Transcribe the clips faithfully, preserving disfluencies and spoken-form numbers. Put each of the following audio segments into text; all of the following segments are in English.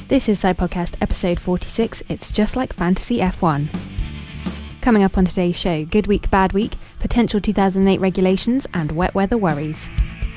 This is Side Podcast episode forty-six. It's just like Fantasy F one. Coming up on today's show, good week, bad week, potential two thousand eight regulations, and wet weather worries.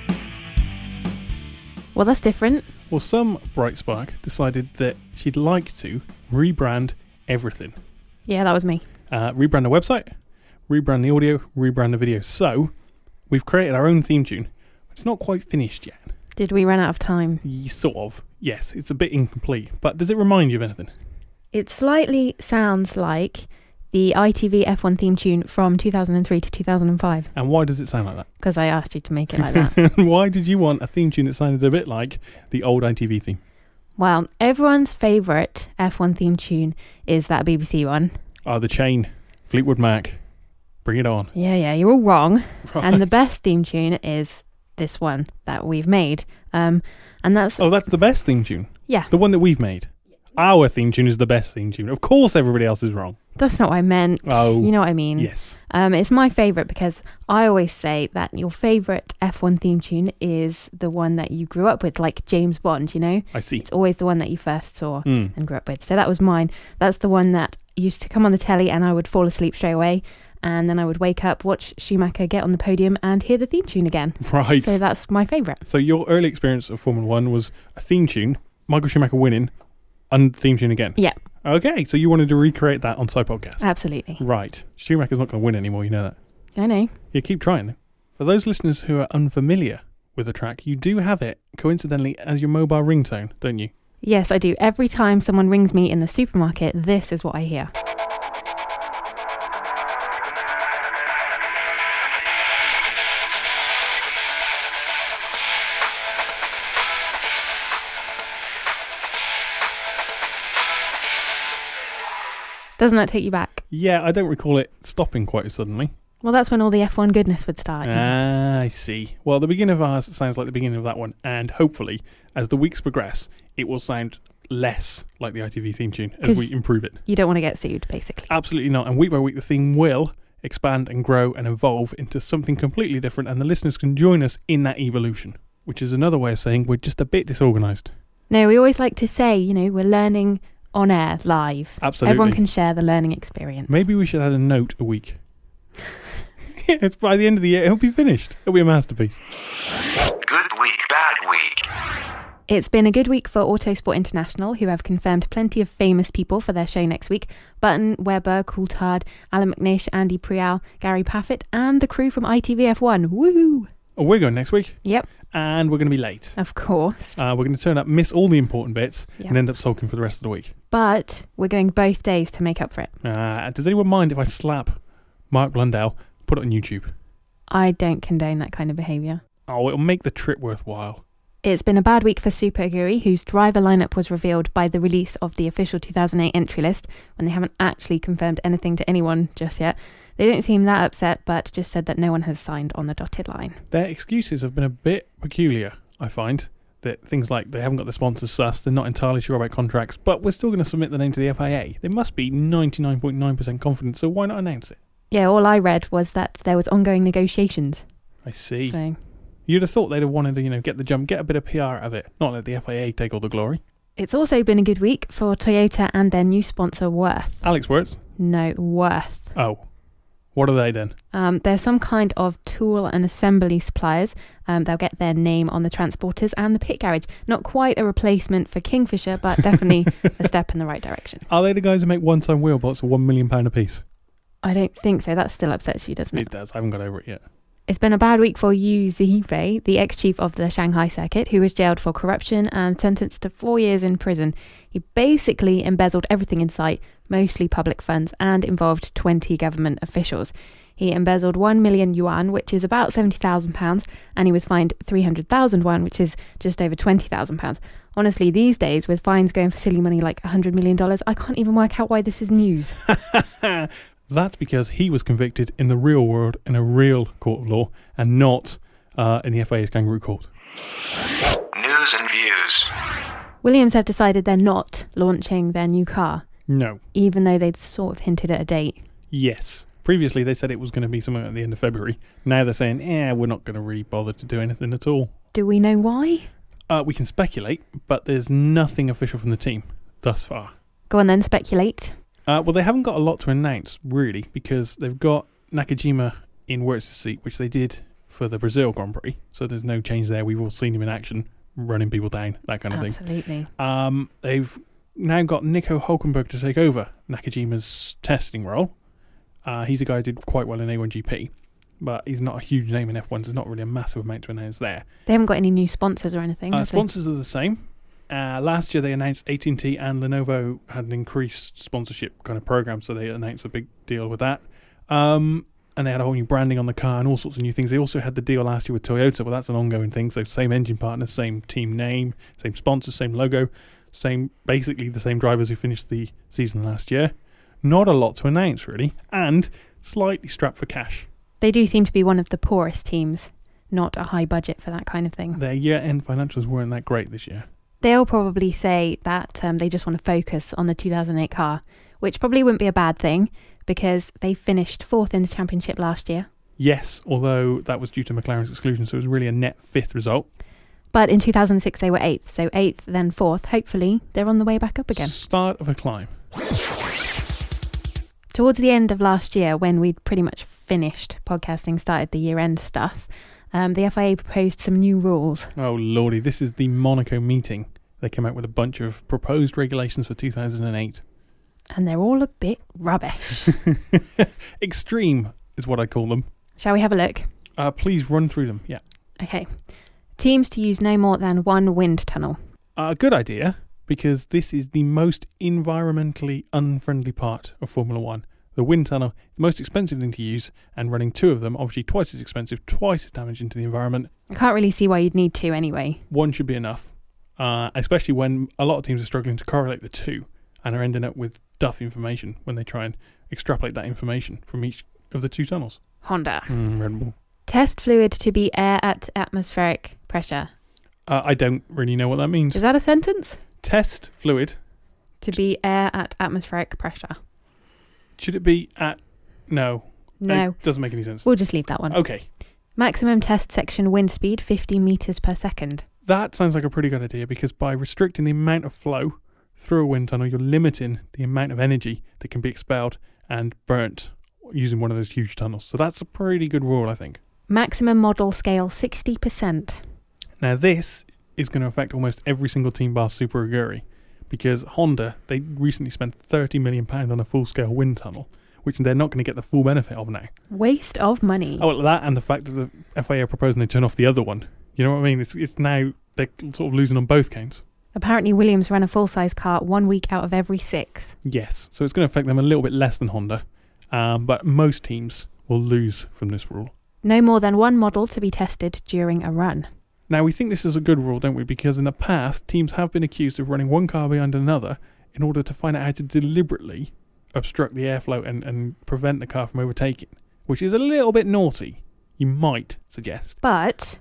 Well, that's different. Well, some bright spark decided that she'd like to rebrand everything. Yeah, that was me. Uh, rebrand the website, rebrand the audio, rebrand the video. So, we've created our own theme tune. It's not quite finished yet. Did we run out of time? Y- Sort of. Yes, it's a bit incomplete. But does it remind you of anything? It slightly sounds like the I T V F one theme tune from two thousand three to two thousand five. And why does it sound like that? Because I asked you to make it like that. Why did you want a theme tune that sounded a bit like the old I T V theme? Well, everyone's favourite F one theme tune is that B B C one. Oh, The Chain, Fleetwood Mac. Bring it on. Yeah, yeah, you're all wrong. Right. And the best theme tune is this one that we've made. Um, and that's... Oh, that's the best theme tune? Yeah. The one that we've made? Our theme tune is the best theme tune. Of course everybody else is wrong. That's not what I meant. Oh. You know what I mean? Yes. Um, it's my favourite because I always say that your favourite F one theme tune is the one that you grew up with, like James Bond, you know? I see. It's always the one that you first saw Mm. and grew up with. So that was mine. That's the one that used to come on the telly and I would fall asleep straight away. And then I would wake up, watch Schumacher get on the podium and hear the theme tune again. Right. So that's my favourite. So your early experience of Formula One was a theme tune, Michael Schumacher winning, and theme tune again. Yeah. Okay, so you wanted to recreate that on Side Podcast. Absolutely. Right. Schumacher's not going to win anymore, you know that. I know. Yeah, keep trying. For those listeners who are unfamiliar with the track, you do have it, coincidentally, as your mobile ringtone, don't you? Yes, I do. Every time someone rings me in the supermarket, this is what I hear. Doesn't that take you back? Yeah, I don't recall it stopping quite as suddenly. Well, that's when all the F one goodness would start. you know. Ah, I see. Well, the beginning of ours sounds like the beginning of that one, and hopefully, as the weeks progress, it will sound less like the I T V theme tune as 'Cause we improve it. You don't want to get sued, basically. Absolutely not. And week by week, the theme will expand and grow and evolve into something completely different, and the listeners can join us in that evolution, which is another way of saying we're just a bit disorganised. No, we always like to say, you know, we're learning on air, live. Absolutely. Everyone can share the learning experience. Maybe we should add a note a week. It's by the end of the year, it'll be finished. It'll be a masterpiece. Good week, bad week. It's been a good week for Autosport International, who have confirmed plenty of famous people for their show next week. Button, Webber, Coulthard, Alan McNish, Andy Prial, Gary Paffett, and the crew from I T V F one. Woohoo! Oh, we're going next week, Yep, and we're going to be late. of course. Uh, we're going to turn up, miss all the important bits, Yeah. and end up sulking for the rest of the week. But we're going both days to make up for it. Uh, does anyone mind if I slap Mark Blundell, put it on YouTube? I don't condone that kind of behaviour. Oh, it'll make the trip worthwhile. It's been a bad week for Super Aguri, whose driver lineup was revealed by the release of the official two thousand eight entry list, when they haven't actually confirmed anything to anyone just yet. They don't seem that upset, but just said that no one has signed on the dotted line. Their excuses have been a bit peculiar, I find. That things like they haven't got the sponsors sussed, they're not entirely sure about contracts, but we're still going to submit the name to the F I A. They must be ninety-nine point nine percent confident, so why not announce it? Yeah, all I read was that there was ongoing negotiations. I see. So You'd have thought they'd have wanted to, you know, get the jump, get a bit of P R out of it, not let the F I A take all the glory. it's also been a good week for Toyota and their new sponsor, Worth. Alex Words? No, Worth. Oh. What are they then? Um, they're some kind of tool and assembly suppliers. Um, they'll get their name on the transporters and the pit garage. Not quite a replacement for Kingfisher, but definitely a step in the right direction. Are they the guys who make one-time wheel bolts for one million pounds a piece? I don't think so. That still upsets you, doesn't it? It does. I haven't got over it yet. It's been a bad week for Yu Zhifei, the ex-chief of the Shanghai circuit, who was jailed for corruption and sentenced to four years in prison. He basically embezzled everything in sight, mostly public funds, and involved twenty government officials. He embezzled one million yuan, which is about seventy thousand pounds, and he was fined three hundred thousand yuan, which is just over twenty thousand pounds. Honestly, these days, with fines going for silly money like one hundred million dollars, I can't even work out why this is news. That's because he was convicted in the real world in a real court of law and not uh, in the F I A's kangaroo court. News and views. Williams have decided they're not launching their new car, No. even though they'd sort of hinted at a date. Yes. Previously, they said it was going to be somewhere at the end of February. Now they're saying, eh, we're not going to really bother to do anything at all. Do we know why? Uh, we can speculate, but there's nothing official from the team thus far. Go on then, speculate. Uh, well, they haven't got a lot to announce, really, because they've got Nakajima in Wurtz's seat, which they did for the Brazil Grand Prix. So there's no change there. We've all seen him in action, running people down, that kind of Absolutely. thing. Um, they've now got Nico Hulkenberg to take over Nakajima's testing role. Uh, he's a guy who did quite well in A one G P, but he's not a huge name in F one, so there's not really a massive amount to announce there. They haven't got any new sponsors or anything. Uh, have they? sponsors are the same. Uh, last year they announced A T and T and Lenovo had an increased sponsorship kind of program, so they announced a big deal with that. Um, and they had a whole new branding on the car and all sorts of new things. They also had the deal last year with Toyota, but that's an ongoing thing. So same engine partner, same team name, same sponsors, same logo, same basically the same drivers who finished the season last year. Not a lot to announce really, and slightly strapped for cash. They do seem to be one of the poorest teams, not a high budget for that kind of thing. Their year-end financials weren't that great this year. They'll probably say that um, they just want to focus on the two thousand eight car, which probably wouldn't be a bad thing because they finished fourth in the championship last year. Yes, although that was due to McLaren's exclusion, so it was really a net fifth result. But in two thousand six they were eighth, so eighth then fourth. Hopefully they're on the way back up again. Start of a climb. Towards the end of last year, when we'd pretty much finished podcasting, started the year-end stuff, um, the F I A proposed some new rules. Oh lordy, this is the Monaco meeting. They came out with a bunch of proposed regulations for two thousand eight. And they're all a bit rubbish. Extreme is what I call them. Shall we have a look? Uh, please run through them, yeah. Okay. Teams to use no more than one wind tunnel. A uh, good idea, because this is the most environmentally unfriendly part of Formula One. The wind tunnel is the most expensive thing to use, and running two of them, obviously twice as expensive, twice as damaging to the environment. I can't really see why you'd need two anyway. One should be enough, uh, especially when a lot of teams are struggling to correlate the two and are ending up with duff information when they try and extrapolate that information from each of the two tunnels. Honda. Mm, Red Bull. Test fluid to be air at atmospheric pressure. Uh, I don't really know what that means. Is that a sentence? Test fluid. To be air at atmospheric pressure. Should it be at... No. No. It doesn't make any sense. We'll just leave that one. Okay. Maximum test section wind speed, fifty metres per second. That sounds like a pretty good idea, because by restricting the amount of flow through a wind tunnel, you're limiting the amount of energy that can be expelled and burnt using one of those huge tunnels. So that's a pretty good rule, I think. Maximum model scale, sixty percent. Now this is going to affect almost every single team bar Super Aguri, because Honda, they recently spent thirty million pounds on a full-scale wind tunnel, which they're not going to get the full benefit of now. Waste of money. Oh, well, that and the fact that the F I A are proposing they turn off the other one. You know what I mean? It's it's now, they're sort of losing on both counts. Apparently Williams ran a full-size car one week out of every six. Yes, so it's going to affect them a little bit less than Honda, um, but most teams will lose from this rule. No more than one model to be tested during a run. Now, we think this is a good rule, don't we? Because in the past, teams have been accused of running one car behind another in order to find out how to deliberately obstruct the airflow and, and prevent the car from overtaking, which is a little bit naughty, you might suggest. But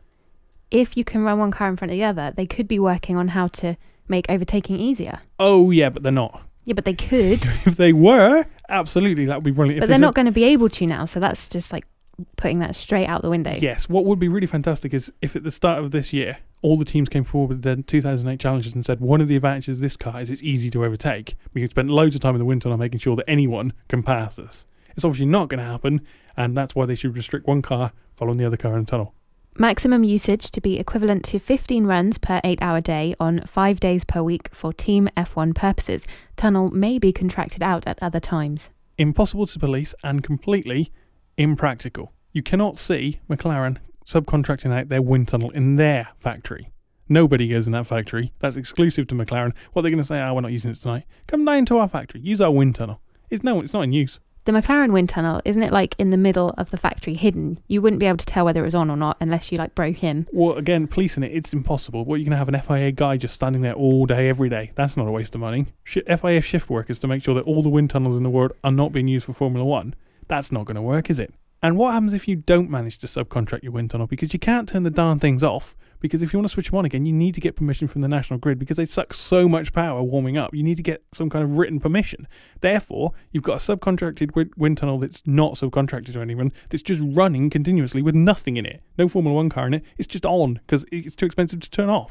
if you can run one car in front of the other, they could be working on how to make overtaking easier. Oh, yeah, but they're not. Yeah, but they could. If they were, absolutely, that would be brilliant. But If they're there's not a- going to be able to now, so that's just like putting that straight out the window. Yes, what would be really fantastic is if at the start of this year, all the teams came forward with their two thousand eight challenges and said one of the advantages of this car is it's easy to overtake. We can spend loads of time in the wind tunnel making sure that anyone can pass us. It's obviously not going to happen, and that's why they should restrict one car following the other car in the tunnel. Maximum usage to be equivalent to fifteen runs per eight-hour day on five days per week for Team F one purposes. Tunnel may be contracted out at other times. Impossible to police and completely impractical. You cannot see McLaren subcontracting out their wind tunnel in their factory. Nobody goes in that factory. That's exclusive to McLaren. What they're going to say, oh, we're not using it tonight. Come down to our factory. Use our wind tunnel. It's no, it's not in use. The McLaren wind tunnel, isn't it like in the middle of the factory, hidden? You wouldn't be able to tell whether it was on or not unless you like broke in. Well, again, policing it, it's impossible. What, you're going to have an F I A guy just standing there all day, every day. That's not a waste of money. Sh- F I A shift work is to make sure that all the wind tunnels in the world are not being used for Formula One. That's not going to work, is it? And what happens if you don't manage to subcontract your wind tunnel? Because you can't turn the darn things off. Because if you want to switch them on again, you need to get permission from the national grid because they suck so much power warming up. You need to get some kind of written permission. Therefore, you've got a subcontracted wind tunnel that's not subcontracted to anyone, that's just running continuously with nothing in it. No Formula One car in it. It's just on because it's too expensive to turn off.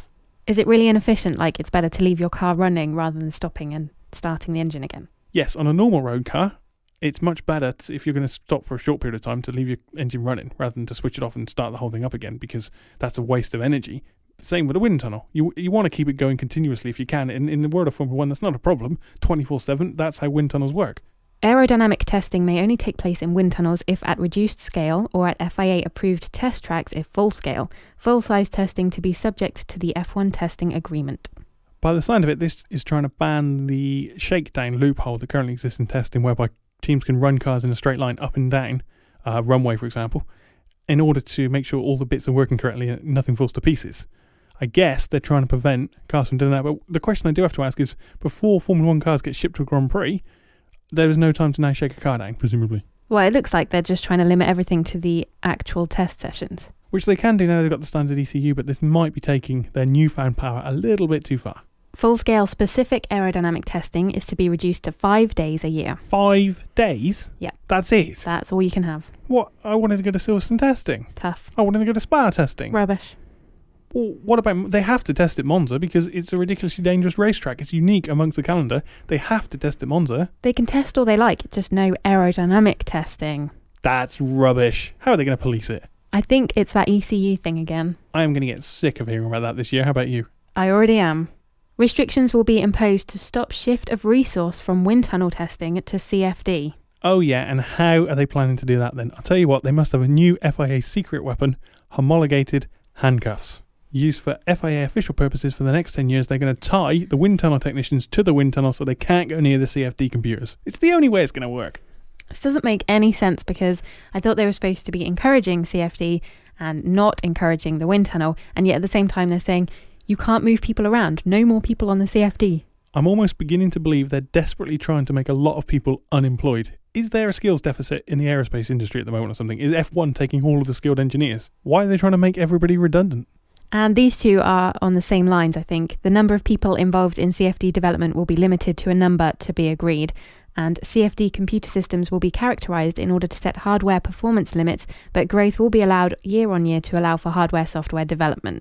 Is it really inefficient? Like, it's better to leave your car running rather than stopping and starting the engine again? Yes, on a normal road car, it's much better to, if you're going to stop for a short period of time, to leave your engine running rather than to switch it off and start the whole thing up again, because that's a waste of energy. Same with a wind tunnel. You you want to keep it going continuously if you can. In, in the world of Formula One, that's not a problem. twenty-four seven, that's how wind tunnels work. Aerodynamic testing may only take place in wind tunnels if at reduced scale or at F I A-approved test tracks if full scale. Full-size testing to be subject to the F one testing agreement. By the sound of it, this is trying to ban the shakedown loophole that currently exists in testing, whereby teams can run cars in a straight line up and down, uh, runway for example, in order to make sure all the bits are working correctly and nothing falls to pieces. I guess they're trying to prevent cars from doing that, but the question I do have to ask is, before Formula One cars get shipped to a Grand Prix, there is no time to now shake a car down, presumably. Well, it looks like they're just trying to limit everything to the actual test sessions. Which they can do now they've got the standard E C U, but this might be taking their newfound power a little bit too far. Full-scale specific aerodynamic testing is to be reduced to five days a year. Five days? Yeah. That's it? That's all you can have. What? I wanted to go to Silverstone testing. Tough. I wanted to go to Spa testing. Rubbish. Well, what about... They have to test at Monza because it's a ridiculously dangerous racetrack. It's unique amongst the calendar. They have to test at Monza. They can test all they like, just no aerodynamic testing. That's rubbish. How are they going to police it? I think it's that E C U thing again. I am going to get sick of hearing about that this year. How about you? I already am. Restrictions will be imposed to stop shift of resource from wind tunnel testing to C F D. Oh yeah, and how are they planning to do that then? I'll tell you what, they must have a new F I A secret weapon, homologated handcuffs. Used for F I A official purposes for the next ten years, they're going to tie the wind tunnel technicians to the wind tunnel so they can't go near the C F D computers. It's the only way it's going to work. This doesn't make any sense because I thought they were supposed to be encouraging C F D and not encouraging the wind tunnel, and yet at the same time they're saying you can't move people around, no more people on the C F D. I'm almost beginning to believe they're desperately trying to make a lot of people unemployed. Is there a skills deficit in the aerospace industry at the moment or something? Is F one taking all of the skilled engineers? Why are they trying to make everybody redundant? And these two are on the same lines, I think. The number of people involved in C F D development will be limited to a number to be agreed, and C F D computer systems will be characterised in order to set hardware performance limits, but growth will be allowed year on year to allow for hardware-software development.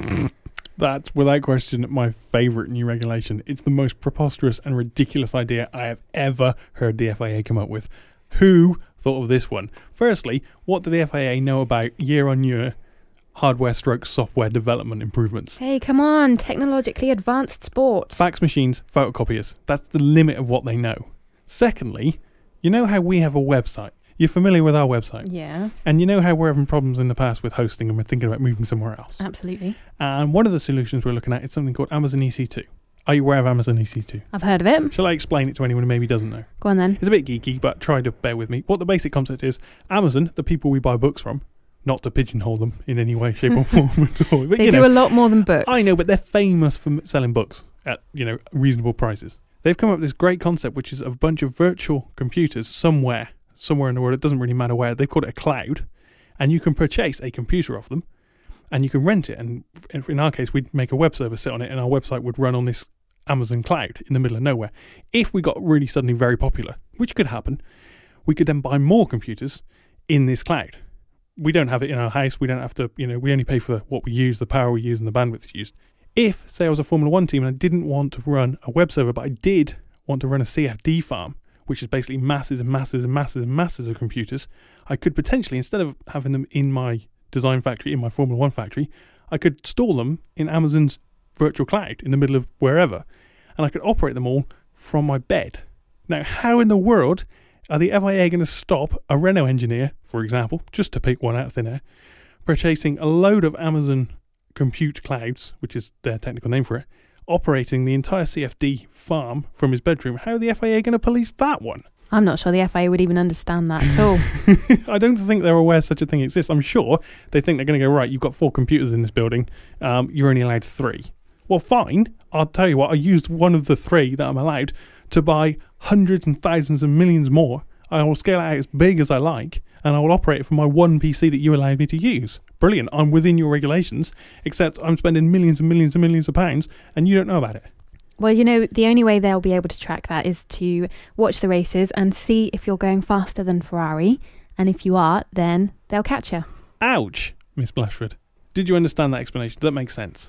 That's, without question, my favourite new regulation. It's the most preposterous and ridiculous idea I have ever heard the F I A come up with. Who thought of this one? Firstly, what do the F I A know about year-on-year hardware stroke software development improvements? Hey, come on, technologically advanced sports. Fax machines, photocopiers. That's the limit of what they know. Secondly, you know how we have a website? You're familiar with our website? Yeah. And you know how we're having problems in the past with hosting and we're thinking about moving somewhere else? Absolutely. And one of the solutions we're looking at is something called Amazon E C two. Are you aware of Amazon E C two? I've heard of it. Shall I explain it to anyone who maybe doesn't know? Go on then. It's a bit geeky, but try to bear with me. What the basic concept is, Amazon, the people we buy books from, not to pigeonhole them in any way, shape or form at all. But, they you do know, a lot more than books. I know, but they're famous for selling books at, you know, reasonable prices. They've come up with this great concept, which is a bunch of virtual computers somewhere, somewhere in the world. It doesn't really matter where. They've called it a cloud, and you can purchase a computer off them, and you can rent it. And in our case, we'd make a web server sit on it, and our website would run on this Amazon cloud in the middle of nowhere. If we got really suddenly very popular, which could happen, we could then buy more computers in this cloud. We don't have it in our house. We don't have to, you know, we only pay for what we use, the power we use, and the bandwidth used. If, say, I was a Formula One team and I didn't want to run a web server, but I did want to run a C F D farm, which is basically masses and masses and masses and masses of computers, I could potentially, instead of having them in my design factory, in my Formula One factory, I could store them in Amazon's virtual cloud in the middle of wherever, and I could operate them all from my bed. Now, how in the world are the F I A going to stop a Renault engineer, for example, just to pick one out of thin air, purchasing a load of Amazon compute clouds, which is their technical name for it, operating the entire C F D farm from his bedroom? How are the F I A going to police that one? I'm not sure the F I A would even understand that at all. I don't think they're aware such a thing exists. I'm sure they think they're going to go, right, you've got four computers in this building, um, you're only allowed three. Well, fine, I'll tell you what, I used one of the three that I'm allowed to buy hundreds and thousands and millions more. I will scale it out as big as I like, and I will operate it from my one P C that you allowed me to use. Brilliant, I'm within your regulations, except I'm spending millions and millions and millions of pounds, and you don't know about it. Well, you know, the only way they'll be able to track that is to watch the races and see if you're going faster than Ferrari, and if you are, then they'll catch you. Ouch, Miss Blashford. Did you understand that explanation? Does that make sense?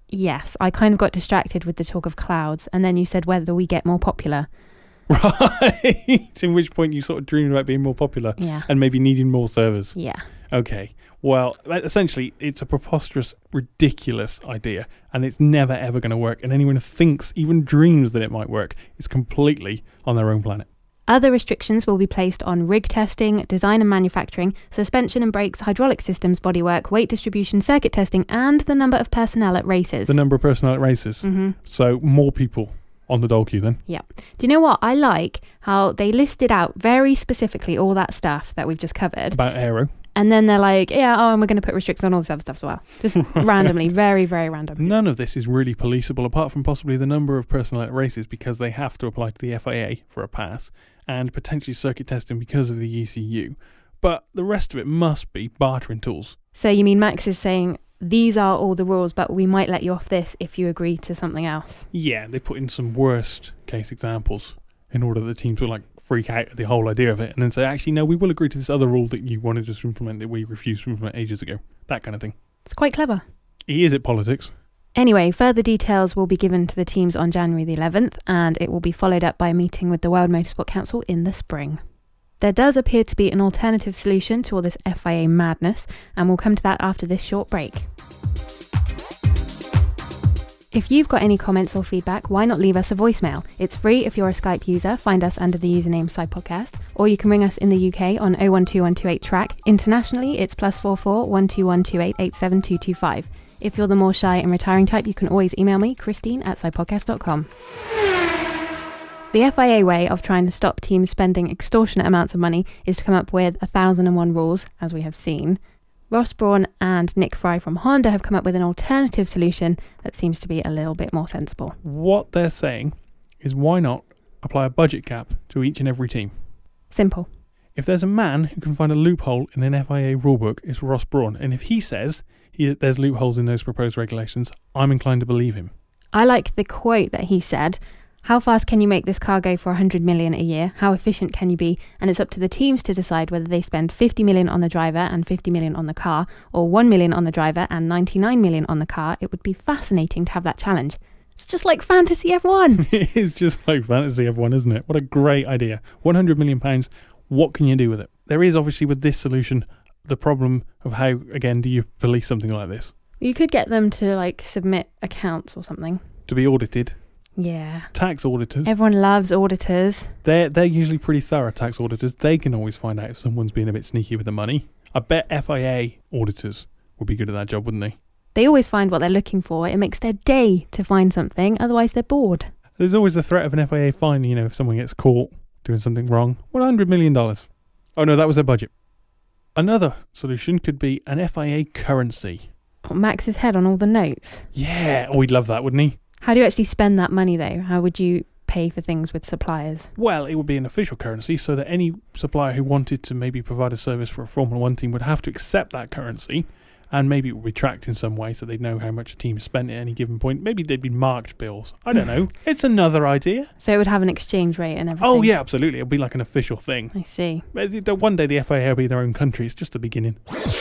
Yes, I kind of got distracted with the talk of clouds, and then you said whether we get more popular. Right. In which point you sort of dreamed about being more popular Yeah. and maybe needing more servers. Yeah. Okay. Well, essentially, it's a preposterous, ridiculous idea, and it's never, ever going to work. And anyone who thinks, even dreams that it might work, is completely on their own planet. Other restrictions will be placed on rig testing, design and manufacturing, suspension and brakes, hydraulic systems, bodywork, weight distribution, circuit testing, and the number of personnel at races. The number of personnel at races. Mm-hmm. So more people on the dole queue then. Yeah. Do you know what? I like how they listed out very specifically all that stuff that we've just covered. About aero. And then they're like, yeah, oh, and we're going to put restrictions on all this other stuff as well. Just randomly, very, very random. None of this is really policeable, apart from possibly the number of personnel at races, because they have to apply to the F I A for a pass, and potentially circuit testing because of the E C U. But the rest of it must be bartering tools. So you mean Max is saying, these are all the rules, but we might let you off this if you agree to something else? Yeah, they put in some worst case examples in order that the teams will like freak out at the whole idea of it and then say, actually, no, we will agree to this other rule that you wanted us to implement that we refused to implement ages ago. That kind of thing. It's quite clever. He is at politics. Anyway, further details will be given to the teams on January the eleventh, and it will be followed up by a meeting with the World Motorsport Council in the spring. There does appear to be an alternative solution to all this F I A madness, and we'll come to that after this short break. If you've got any comments or feedback, why not leave us a voicemail? It's free if you're a Skype user. Find us under the username SciPodcast, or you can ring us in the U K on oh one two one two eight track. Internationally, it's plus four four one two one two eight eight seven two two five. If you're the more shy and retiring type, you can always email me, Christine at scipodcast dot com. The F I A way of trying to stop teams spending extortionate amounts of money is to come up with a thousand and one rules, as we have seen. Ross Brawn and Nick Fry from Honda have come up with an alternative solution that seems to be a little bit more sensible. What they're saying is, why not apply a budget cap to each and every team? Simple. If there's a man who can find a loophole in an F I A rulebook, it's Ross Brawn. And if he says he, there's loopholes in those proposed regulations, I'm inclined to believe him. I like the quote that he said, how fast can you make this car go for one hundred million a year? How efficient can you be? And it's up to the teams to decide whether they spend fifty million on the driver and fifty million on the car, or one million on the driver and ninety-nine million on the car. It would be fascinating to have that challenge. It's just like fantasy F one. It is just like fantasy F one, isn't it? What a great idea. one hundred million pounds, what can you do with it? There is obviously with this solution the problem of how, again, do you police something like this? You could get them to like submit accounts or something. To be audited. Yeah. Tax auditors. Everyone loves auditors. They're, they're usually pretty thorough, tax auditors. They can always find out if someone's being a bit sneaky with the money. I bet F I A auditors would be good at that job, wouldn't they? They always find what they're looking for. It makes their day to find something. Otherwise, they're bored. There's always the threat of an F I A fine, you know, if someone gets caught doing something wrong. one hundred million dollars. Oh, no, that was their budget. Another solution could be an F I A currency. Oh, Max's head on all the notes. Yeah. Oh, he'd love that, wouldn't he? How do you actually spend that money, though? How would you pay for things with suppliers? Well, it would be an official currency, so that any supplier who wanted to maybe provide a service for a Formula One team would have to accept that currency, and maybe it would be tracked in some way so they'd know how much a team spent at any given point. Maybe they'd be marked bills. I don't know. It's another idea. So it would have an exchange rate and everything? Oh, yeah, absolutely. It'll be like an official thing. I see. One day the F I A will be their own country. It's just the beginning.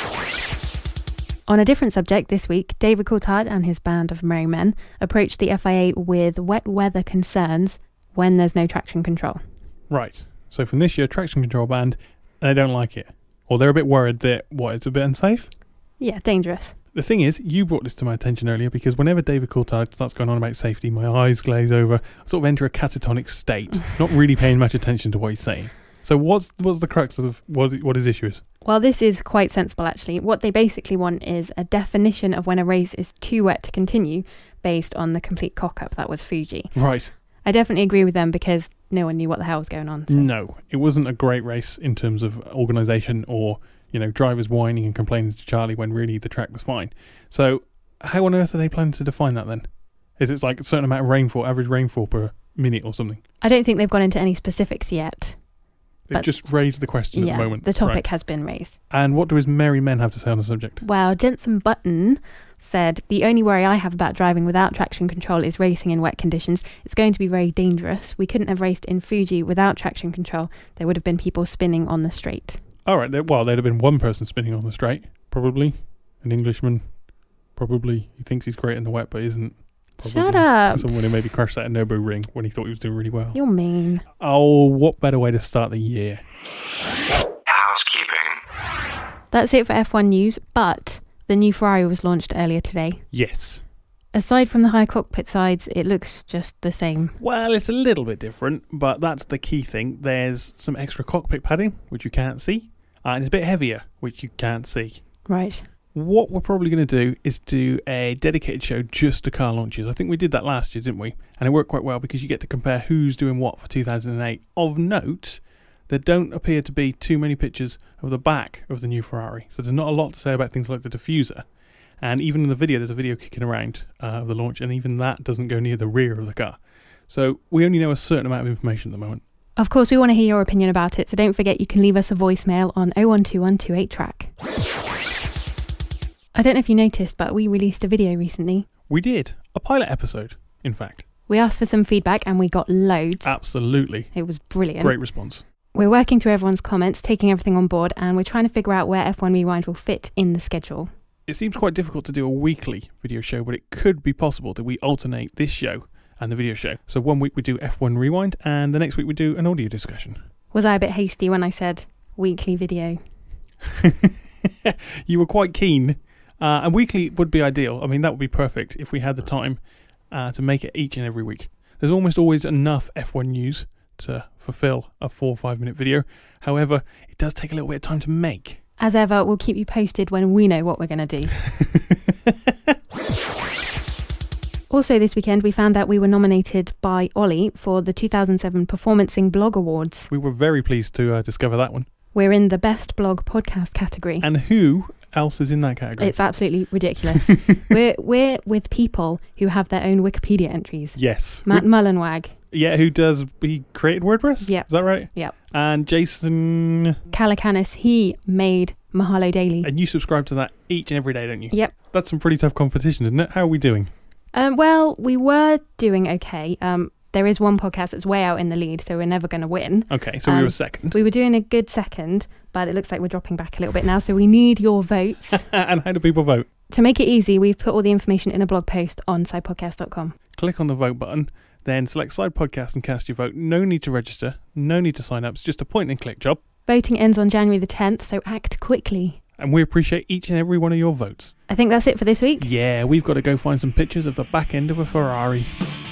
On a different subject this week, David Coulthard and his band of merry men approached the F I A with wet weather concerns when there's no traction control. Right. So from this year, traction control banned, and they don't like it. Or they're a bit worried that, what, it's a bit unsafe? Yeah, dangerous. The thing is, you brought this to my attention earlier, because whenever David Coulthard starts going on about safety, my eyes glaze over. I sort of enter a catatonic state, not really paying much attention to what he's saying. So what's what's the crux of what what his issue is? Well, this is quite sensible, actually. What they basically want is a definition of when a race is too wet to continue based on the complete cock-up that was Fuji. Right. I definitely agree with them because no one knew what the hell was going on. So. No, it wasn't a great race in terms of organisation or, you know, drivers whining and complaining to Charlie when really the track was fine. So how on earth are they planning to define that then? Is it like a certain amount of rainfall, average rainfall per minute or something? I don't think they've gone into any specifics yet. They've just raised the question yeah, at the moment. The topic right. has been raised. And what do his merry men have to say on the subject? Well, Jenson Button said, the only worry I have about driving without traction control is racing in wet conditions. It's going to be very dangerous. We couldn't have raced in Fuji without traction control. There would have been people spinning on the straight. All right. Well, there'd have been one person spinning on the straight, probably. An Englishman Probably he thinks he's great in the wet, but isn't. Probably Shut up. Someone who maybe crashed that Nürburgring when he thought he was doing really well. You're mean. Oh, what better way to start the year? Housekeeping. That's it for F one news, but the new Ferrari was launched earlier today. Yes. Aside from the high cockpit sides, it looks just the same. Well, it's a little bit different, but that's the key thing. There's some extra cockpit padding, which you can't see, and it's a bit heavier, which you can't see. Right. What we're probably going to do is do a dedicated show just to car launches. I think we did that last year, didn't we? And it worked quite well because you get to compare who's doing what for two thousand eight. Of note, there don't appear to be too many pictures of the back of the new Ferrari. So there's not a lot to say about things like the diffuser. And even in the video, there's a video kicking around uh, of the launch, and even that doesn't go near the rear of the car. So we only know a certain amount of information at the moment. Of course, we want to hear your opinion about it, so don't forget you can leave us a voicemail on oh one two one two eight track. I don't know if you noticed, but we released a video recently. We did. A pilot episode, in fact. We asked for some feedback and we got loads. Absolutely. It was brilliant. Great response. We're working through everyone's comments, taking everything on board, and we're trying to figure out where F one Rewind will fit in the schedule. It seems quite difficult to do a weekly video show, but it could be possible that we alternate this show and the video show. So one week we do F one Rewind, and the next week we do an audio discussion. Was I a bit hasty when I said weekly video? You were quite keen. Uh, and weekly would be ideal. I mean, that would be perfect if we had the time uh, to make it each and every week. There's almost always enough F one news to fulfill a four or five minute video. However, it does take a little bit of time to make. As ever, we'll keep you posted when we know what we're going to do. Also this weekend, we found out we were nominated by Ollie for the two thousand seven Performancing Blog Awards. We were very pleased to uh, discover that one. We're in the Best Blog Podcast category. And who else is in that category? It's absolutely ridiculous. we're we're with people who have their own Wikipedia entries. Yes. Matt Who- Mullenweg, yeah, who does, he created WordPress? Yep. Is that right? Yep. And Jason, Calacanis, he made Mahalo Daily. and you subscribe to that each and every day, don't you? Yep. That's some pretty tough competition, isn't it? How are we doing? Um, well, we were doing okay. Um, there is one podcast that's way out in the lead, so we're never going to win. Okay, so we Um, were second. We were doing a good second, but it looks like we're dropping back a little bit now, so we need your votes. And how do people vote? To make it easy, we've put all the information in a blog post on side podcast dot com. Click on the vote button, then select Side Podcast and cast your vote. No need to register, no need to sign up. It's just a point and click job. Voting ends on January the tenth, so act quickly. And we appreciate each and every one of your votes. I think that's it for this week. Yeah, we've got to go find some pictures of the back end of a Ferrari.